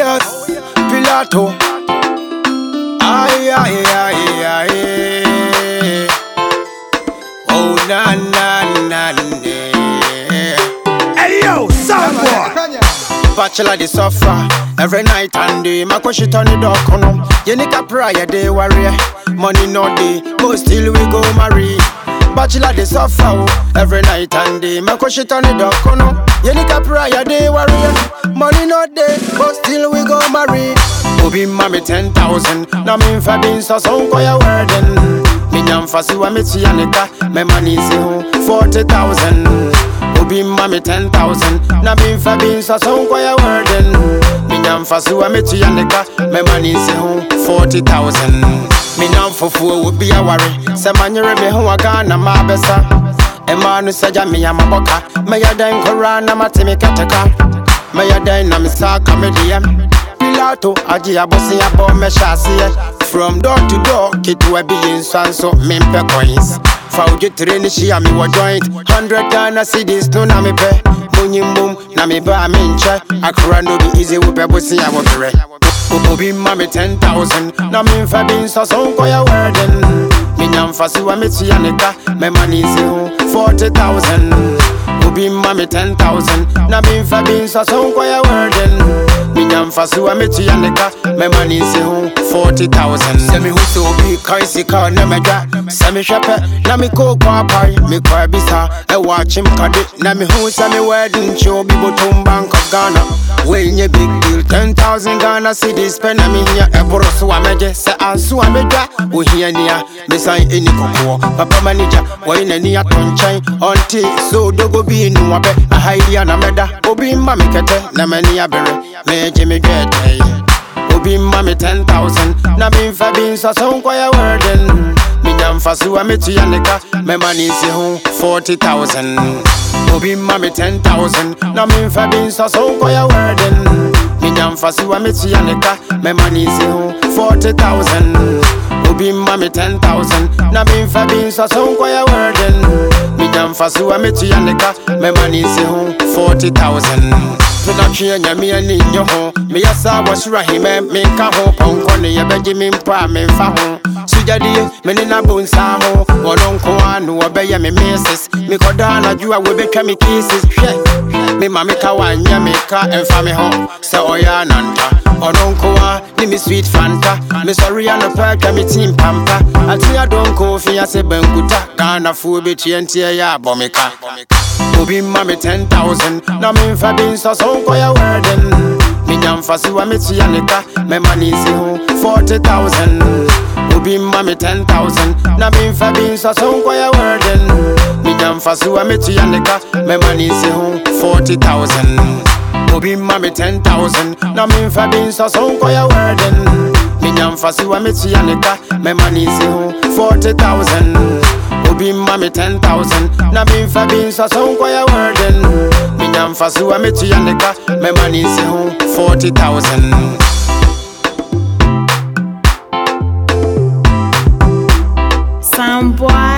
yes, Pilato. Ay, ay, ay, ay. Oh, na, na, na, na. Hey yo, Soundboy. Bachelor the suffer every night and day. My question turn the dog on. Yenika prayer day warrior. Money no day, but still we go marry. Bachelor the suffer every night and day. My question turn the dog on. Yenika prayer day warrior. Money no day, but still we go marry. Obi mami 10,000. Na me fa bin so kwa ya wedding. Me nyam fasi wa me tianika. Me money si ho 40,000. Obi mami 10,000. Na me fa bin so kwa ya wedding. Me nyam fasi wa me tianika. Me money si ho 40,000. Me nyam fofu obi ya worry. Se manyere me ho aga na ma besa. Emanu saja me ya maboka. Me ya dan kora na matimi kateka. Me ya dan na misaka me diem. Pilato, aji abosi abo me shasiye. From door to door, kitu we be in so mimpe coins. Fauji treni shi ami wa joint. 100 Ghana cedis no na me pe. Munyimum na me ba minche. Akura no be easy we pe bosi abo bere. Obi mami 10,000. Na me fa bin so kwa ya wedding. Me nyam fasi wa me tianika. Me money si ho 40,000. Obi mami 10,000. Na me fa bin so kwa ya wedding. Me nyam fasi wa me tianika. Me money si ho 40,000. Se me hu so obi kaisi ka na me dwa. Se me shepe na me ko kwa pai. Me kwa bisa e watch him kade. Na me hu se me wedding show bi botum Bank of Ghana. We nye big deal 10,000 Ghana cedis pen na me here e boro so ameje. Se ansu amedwa o hia nia. Me sign eni kokwo. Papa manager wo ina ni atonchen. Onti so dogo bi nu abe. Na haiya na meda. Obi mma me kete na mani abere. Me Jimmy Gete. Obi mami 10,000. Na me fa bin so kwa ya wedding. Me nyam fasi wa me tianika. Me money si ho 40,000. Obi mami 10,000. Na me fa bin so kwa ya wedding. Me nyam fasi wa me tianika. Me money si ho 40,000. Obi mami 10,000. Na me fa bin so kwa ya wedding. Me nyam fasi wa me tianika. Me money si ho 40,000. Production nyami ani nyo ho. Me yasa wasura hime me ka ho ponko ne ye beji me mpa me fa ho. Sujadi me ni na bonsa ho. Wono nko anu obeye me misses. Me koda na jua we betwa me kisses. Hwe. Me mama ka wanya me ka emfa me ho. Se oya nanta. Ono nko a ni me sweet fanta. Me sorry an pa me team pampa. Atia don ko fi ase bankuta. Ghana fu be tientie ya bomika. Obi mami 10,000. Na me fa bin so kwa ya wedding. Me nyam fasi wa me tianika. Me money si ho 40,000. Obi mami 10,000. Na me fa bin so kwa ya wedding. Me nyam fasi wa me tianika. Me money si ho 40,000. Obi mami 10,000. Na me fa bin so kwa ya wedding. Me nyam fasi wa me tianika. Me money si ho 40,000. Obi mami 10,000. Na me fa bin so kwa ya wedding. Me nyam fasi wa me tianika. Me money si ho 40,000. Soundboy.